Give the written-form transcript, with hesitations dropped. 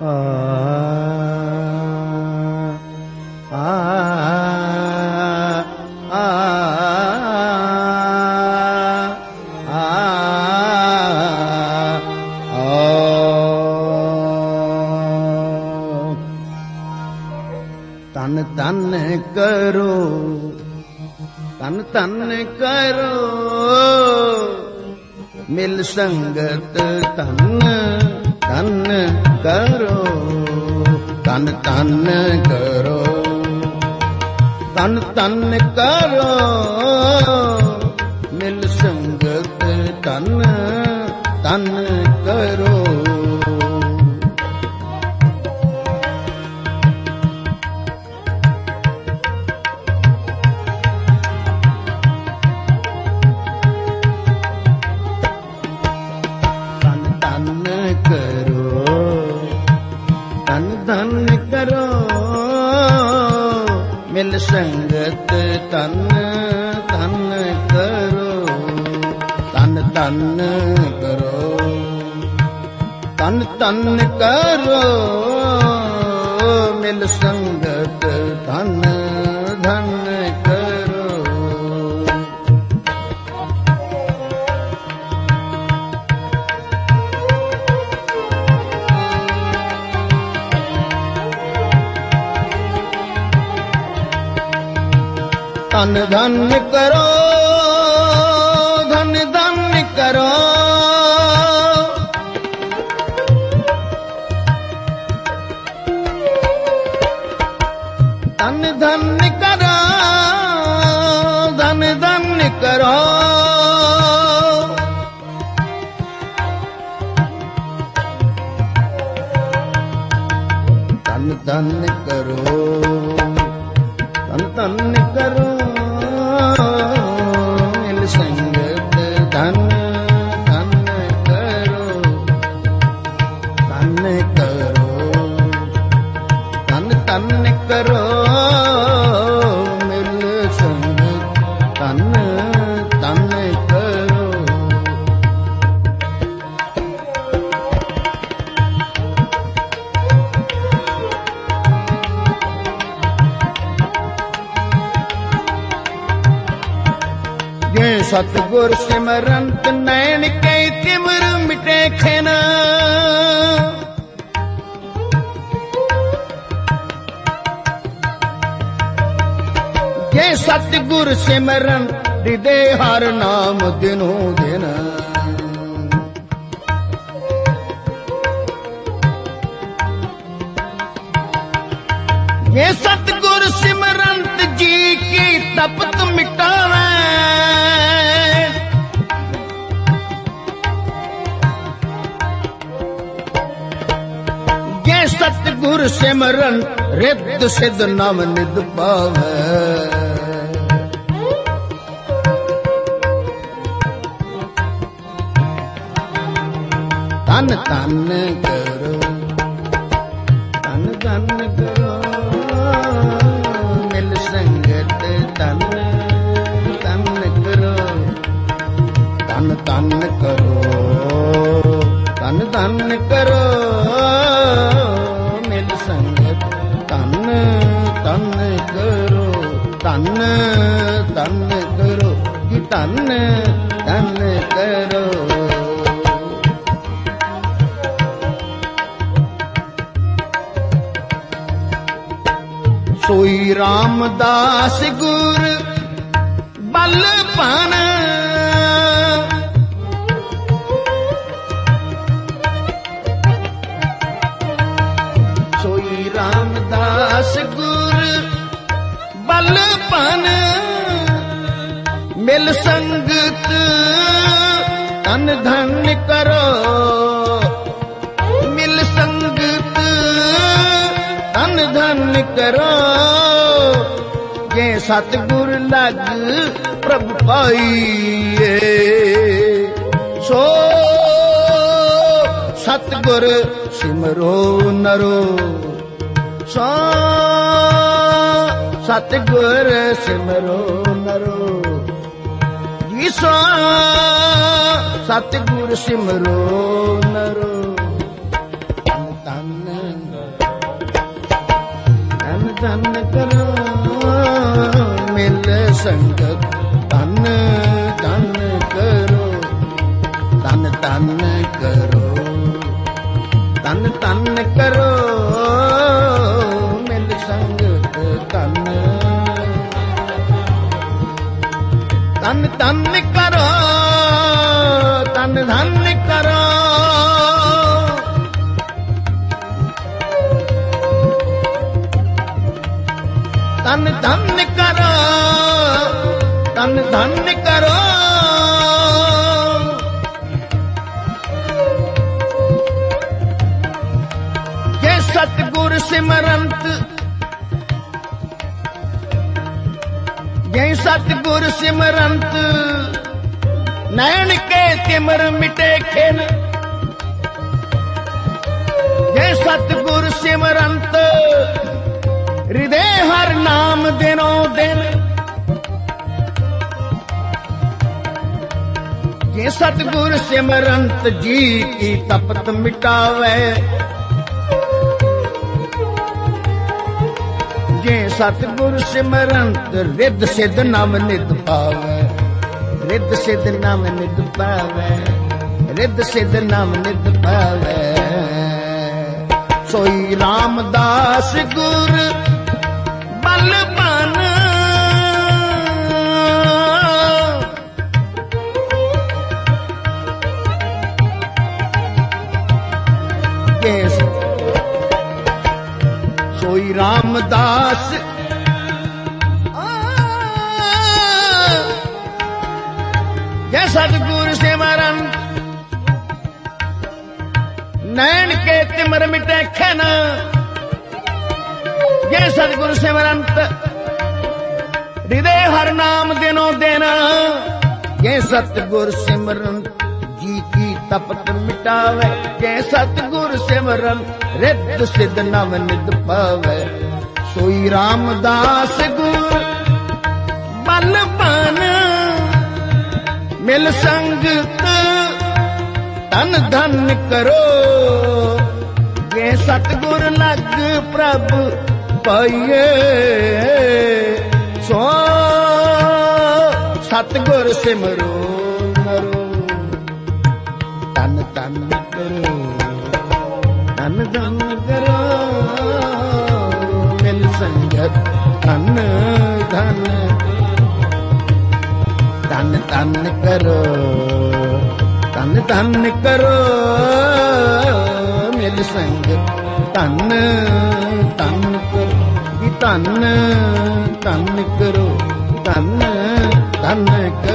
तन तन करो, तन तन करो, मिल संगत तन तन करो, तन तन करो, तन तन करो, मिल संगत तन तन करो। धन करो, मिल संगत तन तन करो, तन तन करो, तन तन करो, मिल संगत तन धन करो। धन धन करो, धन धन करो, धन धन करो, धन धन करो, धन धन करो, धन धन करो, मिल संगत धन धन करो, धन करो, धन धन करो, मिल संगत धन धन करो। ये सतगुर सिमरंत नैन के तिमर मिटे खेना, ये सतगुर सिमरन हृदय हर नाम दिनों दिन। ये सतगुर सिमरंत जी की तपत मिटावे, ये सतगुर सिमरन रिद्ध सिद्ध नाम निध पावे। तन तन करो, तन तन करो, मिल संगत तन तन करो, तन तन करो, तन तन करो, मिल संगत तन तन करो, तन तन करो, कि तन तन करो। सोई रामदास गुर बल पान, सोई रामदास गुर बल पान, मिल संगत तन धन करो, मिल संगत तन धन करो। ये सतगुर लग प्रभु पाइए, सो सतगुर सिमरो नरो, सो सतगुर सिमरो नरो, सो सतगुर सिमरो नरो। तन ਸੰਗਤ ਧਨ ਧਨ ਕਰੋ, ਧਨ ਧਨ ਕਰੋ, ਧਨ ਧਨ ਕਰੋ, ਮਿਲ ਸੰਗਤ ਧਨ ਧਨ ਧਨ ਕਰੋ, ਧਨ ਧਨ ਕਰੋ। ਧਨ ਧਨ ਕਰੋ, ਧਨ ਧਨ ਕਰੋ। ਜੇ ਸਤਿਗੁਰ ਸਿਮਰੰਤ, ਜੇ ਸਤਿਗੁਰ ਸਿਮਰੰਤ, ਨੈਣ ਕੇ ਤਿਮਰ ਮਿਟੇ ਖਿਨ। ਜੇ ਸਤਿਗੁਰ ਸਿਮਰੰਤ, ਹਿਰਦੇ ਹਰ ਨਾਮ ਦਿਨੋ ਦਿਨ। ਜੇ ਸਤਿਗੁਰ ਸਿਮਰੰਤ, ਜੀ ਕੀ ਤਪਤ ਮਿਟਾਵੇ। ਜੇ ਸਤਿਗੁਰ ਸਿਮਰੰਤ, ਰਿੱਧ ਸਿੱਧ ਨਵ ਨਿਧ ਪਾਵੇ। ਰਿੱਧ ਸਿੱਧ ਨਵ ਨਿਧ ਪਾਵੇ, ਰਿੱਧ ਸਿੱਧ ਨਵ ਨਿਧ ਪਾਵੇ। ਸੋਈ ਰਾਮਦਾਸ ਗੁਰ ਬਲ ਬਨ। ਸੋਈ ਰਾਮਦਾਸ ਜੈ ਸਤਿਗੁਰ ਸਿਮਰਨ, ਨੈਣ ਕੇ ਤਿਮਰ ਮਿਟੇ ਖਿਨ। ਜੇ ਸਤਿਗੁਰ ਸਿਮਰੰਤ, ਹਿਰਦੇ ਹਰ ਨਾਮ ਦਿਨੋ ਦਿਨ। ਜੇ ਸਤਿਗੁਰ ਸਿਮਰੰਤ, ਜੀ ਕੀ ਤਪਤ ਮਿਟਾਵੇ। ਜੇ ਸਤਿਗੁਰ ਸਿਮਰਨ, ਰਿੱਧ ਸਿੱਧ ਨਵ ਨਿਧ ਪਾਵੇ। ਸੋਈ ਰਾਮਦਾਸ ਗੁਰ ਬਲ ਬਨ, ਮਿਲ ਸੰਗਤ ਧਨ ਧਨ ਕਰੋ। ਜੇ ਸਤਿਗੁਰ ਲਗ ਪ੍ਰਭ ਪਾਈਏ, ਸੋ ਸਤਿਗੁਰ ਸਿਮਰੋ ਮਰੋ। ਧਨ ਧਨ ਕਰੋ, ਧਨ ਧਨ ਕਰੋ, ਮਿਲ ਸੰਗਤ ਧਨ ਧਨ। ਧਨ ਧਨ ਕਰੋ, ਧਨ ਧਨ ਕਰੋ, ਮਿਲ ਸੰਗਤ ਧਨ ਧਨ ਕਰੋ। ਧਨ ਧਨ ਕਰੋ, ਧਨ ਧਨ ਕਰੋ।